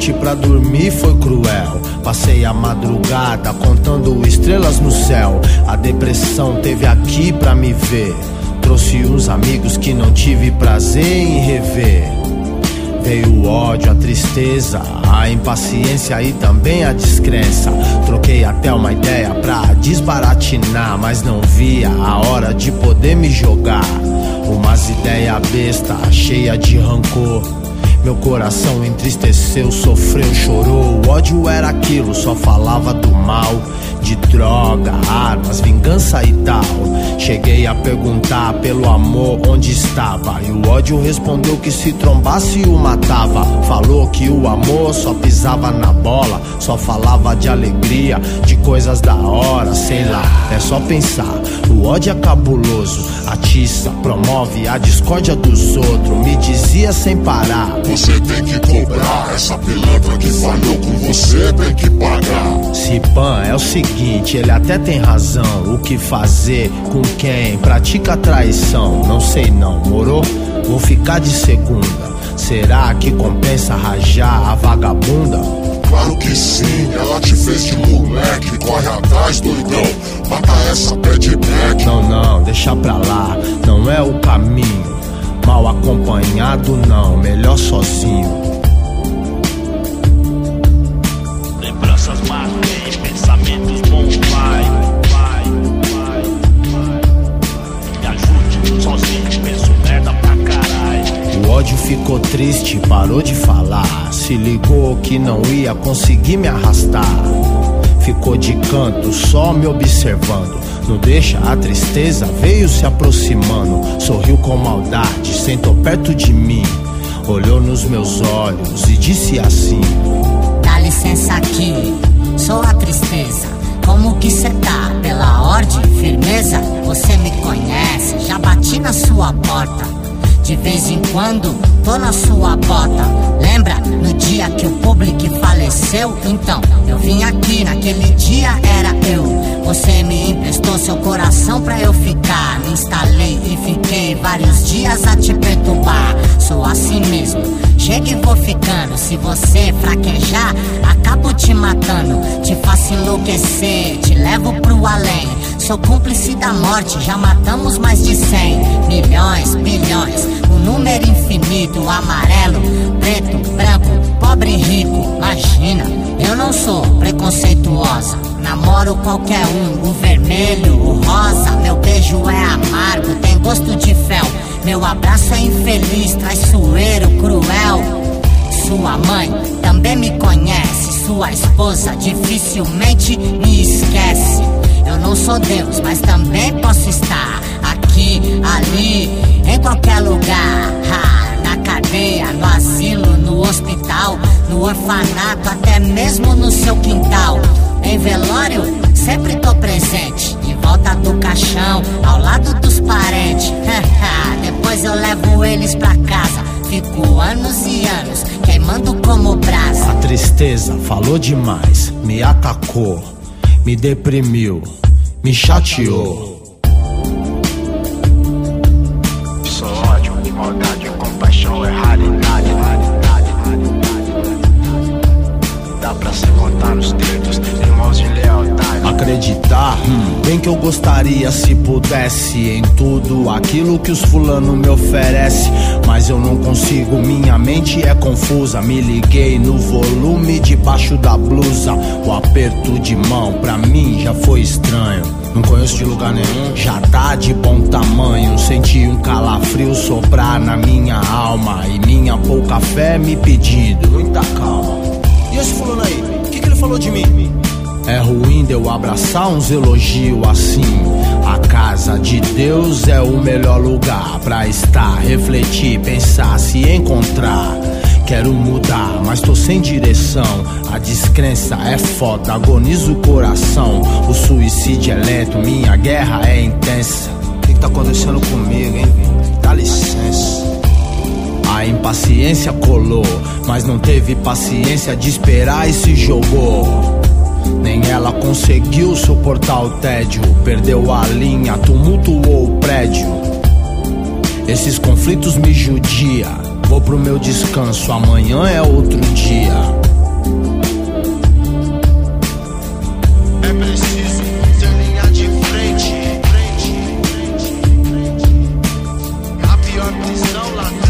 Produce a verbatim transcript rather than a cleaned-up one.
noite pra dormir foi cruel. Passei a madrugada contando estrelas no céu. A depressão teve aqui pra me ver. Trouxe uns amigos que não tive prazer em rever. Veio o ódio, a tristeza, a impaciência e também a descrença. Troquei até uma ideia pra desbaratinar, mas não via a hora de poder me jogar. Umas ideias besta, cheia de rancor. Meu coração entristeceu, sofreu, chorou. O ódio era aquilo, só falava do mal. De droga, armas, vingança e tal. Cheguei a perguntar pelo amor onde estava, e o ódio respondeu que se trombasse o matava. Falou que o amor só pisava na bola, só falava de alegria, de coisas da hora, sei lá, é só pensar. O ódio é cabuloso, atiça, promove a discórdia dos outros. Me dizia sem parar: você tem que cobrar, essa pilantra que falhou com você tem que pagar. Cipan, é o seguinte, ele até tem razão. O que fazer com quem pratica traição? Não sei não, morou? Vou ficar de segunda. Será que compensa rajar a vagabunda? Claro que sim, ela te fez de moleque. Corre atrás, doidão, mata essa pé de black. Não, não, deixa pra lá, não é o caminho. Mal acompanhado não, melhor sozinho. Lembranças matem, pensamentos bons, vai, vai, vai, vai. Me ajude, sozinho, penso merda pra caralho. O ódio ficou triste, parou de falar. Se ligou que não ia conseguir me arrastar. Ficou de canto, só me observando. Não deixa a tristeza, veio se aproximando. Sorriu com maldade, sentou perto de mim. Olhou nos meus olhos e disse assim: dá licença aqui, sou a tristeza. Como que cê tá? Pela ordem, firmeza? Você me conhece, já bati na sua porta. De vez em quando, tô na sua bota. Lembra no dia que o público faleceu? Então, eu vim aqui, naquele dia era eu. Você me emprestou seu coração pra eu ficar. Me instalei e fiquei vários dias a te perturbar. Sou assim mesmo, chego e vou ficando. Se você fraquejar, acabo te matando. Te faço enlouquecer, te levo pro além. Sou cúmplice da morte, já matamos mais de cem. Milhões, bilhões, um número infinito. Amarelo, preto, branco, pobre e rico. Imagina, eu não sou preconceituosa. Namoro qualquer um, o vermelho, o rosa. Meu beijo é amargo, tem gosto de fel. Meu abraço é infeliz, traiçoeiro, cruel. Sua mãe também me conhece. Sua esposa dificilmente me esquece. Eu não sou Deus, mas também posso estar aqui, ali, em qualquer lugar. Ha, na cadeia, no asilo, no hospital, no orfanato, até mesmo no seu quintal. Em velório, sempre tô presente. Em volta do caixão, ao lado dos parentes. Depois eu levo eles pra casa. Fico anos e anos queimando como brasa. A tristeza falou demais, me atacou, me deprimiu, me chateou. Só ódio, maldade, compaixão é raridade. Dá pra se contar nos dedos, irmãos de lealdade. Acreditar, hum, bem que eu gostaria se pudesse em tudo aquilo que os fulano me oferece. Mas eu não consigo, minha mente é confusa. Me liguei no volume debaixo da blusa. O aperto de mão pra mim já foi estranho. Não conheço de lugar nenhum, já tá de bom tamanho. Senti um calafrio soprar na minha alma e minha pouca fé me pedindo muita calma. E esse fulano aí, o que, que ele falou de mim? É ruim de eu abraçar uns elogios assim. A casa de Deus é o melhor lugar pra estar, refletir, pensar, se encontrar. Quero mudar, mas tô sem direção. A descrença é foda, agoniza o coração. O suicídio é lento, minha guerra é intensa. O que, que tá acontecendo comigo, hein? Dá licença. A impaciência colou, mas não teve paciência de esperar e se jogou. Nem ela conseguiu suportar o tédio. Perdeu a linha, tumultuou o prédio. Esses conflitos me judia. Vou pro meu descanso, amanhã é outro dia. prisão, ladrão.